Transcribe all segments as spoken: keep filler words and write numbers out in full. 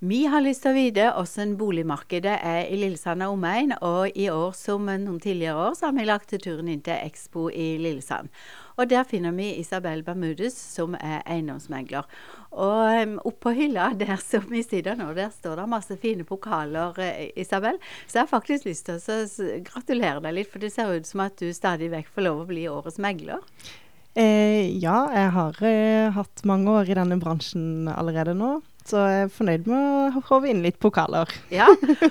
Vi har lyst til å vite hvordan boligmarkedet er i Lillesand og omegn, og i år som noen tidligere år så har vi lagt til turen inn til Expo i Lillesand. Og der finner vi Isabel Bermudez, som er eiendomsmegler. Og um, oppe på hylla der som vi sitter nå, der står det masse fine pokaler, eh, Isabel. Så jeg har faktisk lyst til å s- gratulere deg litt, for det ser ut som at du stadig vekk får lov å bli årets megler. Eh, ja, jeg har eh, hatt mange år i denne bransjen allerede nå, så jeg er fornøyd med å håve inn litt pokaler. Ja,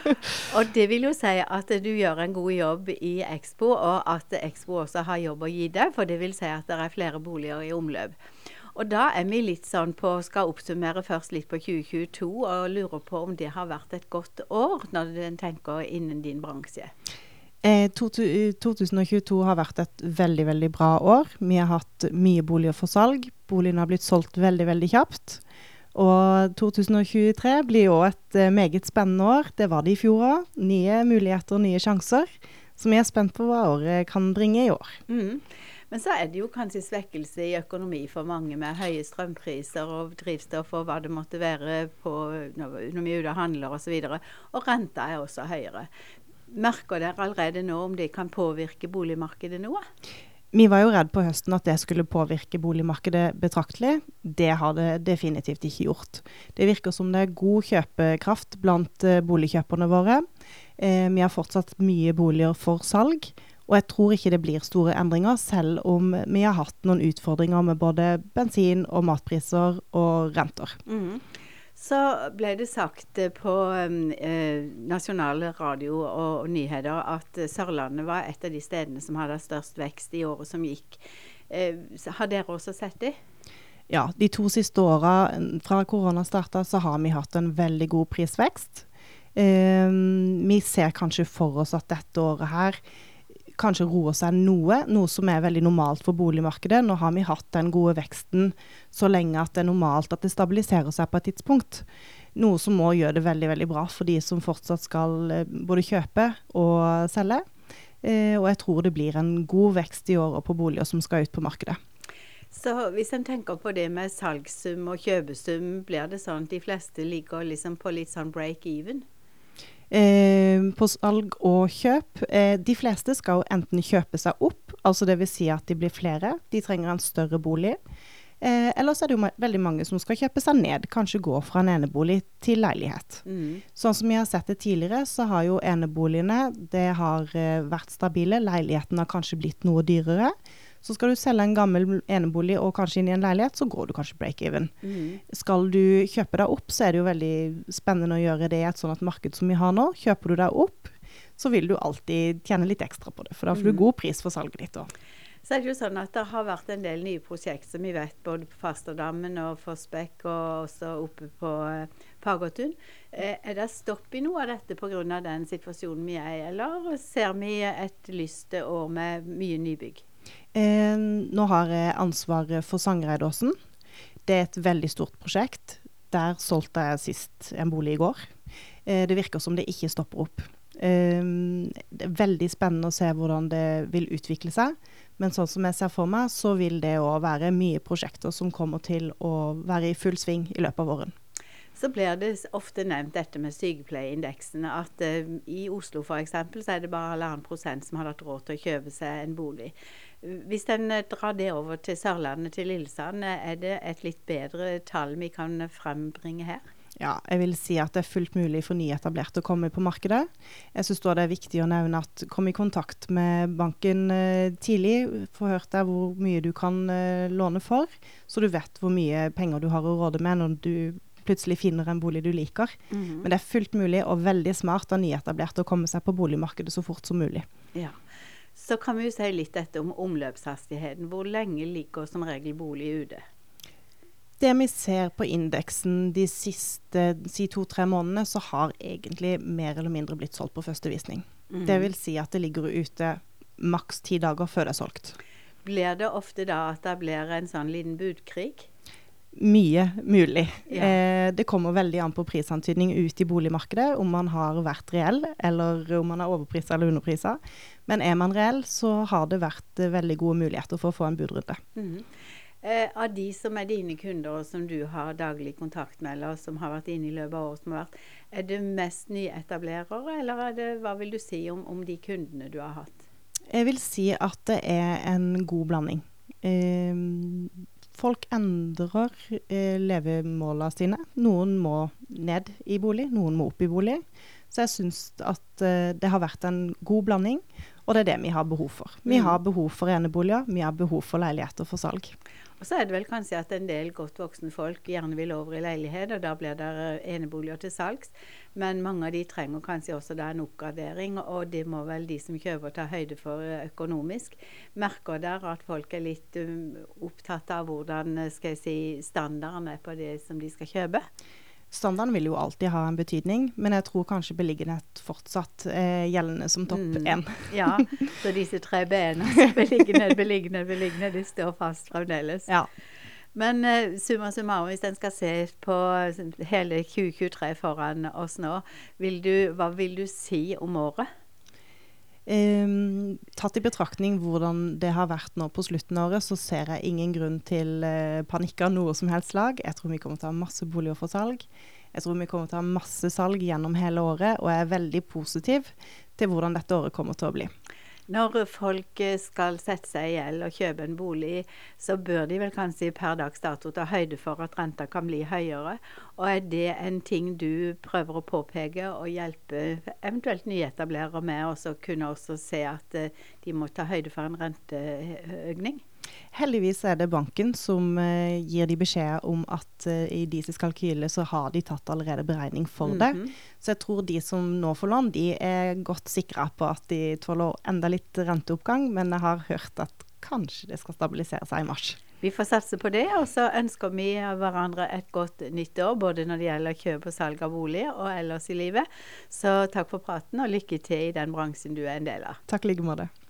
og det vil jo si at du gjør en god jobb i Expo, og at Expo også har jobb å gi deg, for det vil si at det er flere boliger i omløp. Og da er vi litt sånn på, skal oppsummere først litt på tjue tjueto, og lurer på om det har vært et godt år når du tenker innen din bransje. Eh, to, to tusen tjueto har vært et veldig, veldig bra år. Vi har hatt mye boliger for salg. Boligene har blitt solgt veldig, veldig kjapt. Og to tusen tjuetre blir jo et eh, meget spennende år. Det var det i fjor også. Nye muligheter, nye sjanser. Så vi er spent på hva året kan bringe i år. Mm. Men så er det jo kanskje svekkelse i økonomi for mange med høye strømpriser og drivstoff og hva det måtte være på, når, når vi er ute og handler og så videre. Og renta er også høyere. Merker dere allerede nå om det kan påvirke boligmarkedet noe? Vi var jo redd på høsten at det skulle påvirke boligmarkedet betraktelig. Det har det definitivt ikke gjort. Det virker som det er god kjøpekraft blant eh, boligkjøperne våre. Eh, vi har fortsatt mye boliger for salg, og jeg tror ikke det blir store endringer, selv om vi har hatt noen utfordringer med både bensin og matpriser og renter. Mhm. Så ble det sagt eh, på eh, nasjonale radio og, og nyheter at eh, Sørlandet var et av de stedene som hadde størst vekst i året som gikk. Eh, så har dere også sett det? Ja, de to siste årene fra korona startet så har vi hatt en veldig god prisvekst. Eh, vi ser kanskje for oss at dette året her kanskje roer seg noe, noe som er veldig normalt for boligmarkedet. Nå har vi hatt den gode veksten så lenge at det er normalt at det stabiliserer seg på et tidspunkt. Noe som må gjøre det veldig, veldig bra for de som fortsatt skal eh, både kjøpe og selge. Eh, og jeg tror det blir en god vekst i året på boliger som skal ut på markedet. Så hvis en tenker på det med salgssum og kjøpesum, blir det sånn at de fleste ligger liksom på litt sånn break-even? Eh, på salg og kjøp. Eh, de fleste skal jo enten kjøpe seg opp, altså det vil si at de blir flere, de trenger en større bolig. Eh, eller så er det jo ma- veldig mange som skal kjøpe seg ned, kanskje gå fra en enebolig til leilighet. Mm. Sånn som vi har sett det tidligere, så har jo eneboligene, det har eh, vært stabile, leiligheten har kanskje blitt noe dyrere. Så skal du selge en gammel enebolig og kanskje inn i en leilighet, så går du kanskje break-even. Mm. Skal du kjøpe deg opp, så er det jo veldig spennende å gjøre det i et sånt marked som vi har nå. Kjøper du deg opp, så vil du alltid tjene litt ekstra på det, for da får du god pris for salget ditt også. Så er det jo sånn at det har vært en del nye prosjekt som vi vet, både på Fasterdammen og Forsbekk og også oppe på eh, Fagertun. Eh, er det stopp i noe av dette på grunn av den situasjonen vi er i, eller ser vi et lyst år med mye nybygg? Eh, nå har jeg ansvaret for Sangereidåsen. Det er et veldig stort prosjekt. Der solgte jeg sist en bolig i går. Eh, det virker som det ikke stopper opp. Eh, det er veldig spennende å se hvordan det vil utvikle seg. Men sånn som jeg ser for meg, så vil det også være mye prosjekter som kommer til å være i full sving i løpet av våren. Så blir det ofte nevnt dette med sykepleieindeksene, at uh, i Oslo for eksempel, så er det bare halvannen prosent som har hatt råd til å kjøpe seg en bolig. Hvis en uh, drar det over til Sørlandet, til Lillesand, uh, er det et litt bedre tall vi kan uh, frembringe her? Ja, jeg vil si at det er fullt mulig for nyetablerte å komme på markedet. Jeg synes da det er viktig å nevne at kom i kontakt med banken uh, tidlig, få hørt deg hvor mye du kan uh, låne for, så du vet hvor mye penger du har å råde med når du plutselig finner en bolig du liker. Mm-hmm. Men det er fullt mulig og veldig smart av nyetablerte å komme seg på boligmarkedet så fort som mulig. Ja. Så kan vi jo si litt dette om omløpshastigheten. Hvor lenge ligger som regel bolig ute? Det vi ser på indeksen de siste si to-tre månedene, så har egentlig mer eller mindre blitt solgt på første visning. Mm-hmm. Det vil si at det ligger ute maks ti dager før det er solgt. Blir det ofte da at det blir en sånn liten budkrig? Mye mulig. Ja. Eh, det kommer veldig an på prisantydning ut i boligmarkedet, om man har vært reell, eller om man har overpriset eller underpriset. Men er man reell, så har det vært eh, veldig gode muligheter for å få en budrunde. Mm. Eh, av de som er dine kunder, og som du har daglig kontakt med, eller som har vært inne i løpet av året som har vært, er det mest nyetablerere, eller er det, hva vil du si om, om de kundene du har hatt? Jeg vil si at det er en god blanding. Eh, folk endrer eh, levemålene sine. Noen må ned i bolig, noen må opp i bolig. Så jeg synes at eh, det har vært en god blanding, og det er det vi har behov for. Vi Mm. har behov for eneboliger, vi har behov for leiligheter for salg. Og så er det vel kanskje at en del godt voksne folk gjerne vil over i leilighet, og da blir det eh, eneboliger til salgs. Men mange av de trenger kanskje også da en oppgradering, og det må vel de som kjøper ta høyde for eh, økonomisk. Merker dere at folk er litt um, opptatt av hvordan eh, skal jeg si, standarden er på det som de skal kjøpe? Standarden vil jo alltid ha en betydning, men jeg tror kanskje beliggenhet fortsatt er gjeldende som topp én. Mm, ja, så disse tre b-ene, altså beliggenhet, beliggenhet, beliggenhet, de står fast fremdeles. Ja. Men uh, summa summarum, hvis en skal se på hele tjue tjuetre foran oss nå, vil du, hva vil du si om året? Um, tatt i betraktning hvordan det har vært nå på slutten av året, så ser jeg ingen grunn til uh, panikk av noe som helst slag. Jeg tror vi kommer til å ha masse boliger for salg. Jeg tror vi kommer til å ha masse salg gjennom hele året, og jeg er veldig positiv til hvordan dette året kommer til å bli. Når folk skal sette seg i gjeld og kjøpe en bolig, så bør de vel kanskje per dags dato ta høyde for at renta kan bli høyere. Og er det en ting du prøver å påpeke og hjelpe eventuelt nyetablerere med, og så kunne også se at de må ta høyde for en renteøkning? Heldigvis er det banken som uh, gir de beskjed om at uh, i deres kalkyle så har de tatt allerede beregning for det. Mm-hmm. Så jeg tror de som nå får lån, de er godt sikre på at de tåler enda litt renteoppgang, men jeg har hørt at kanskje det skal stabilisere seg i mars. Vi får satse på det, og så ønsker vi hverandre et godt nytt år, både når det gjelder kjøp og salg av bolig og ellers i livet. Så takk for praten, og lykke til i den bransjen du er en del av. Takk like måte.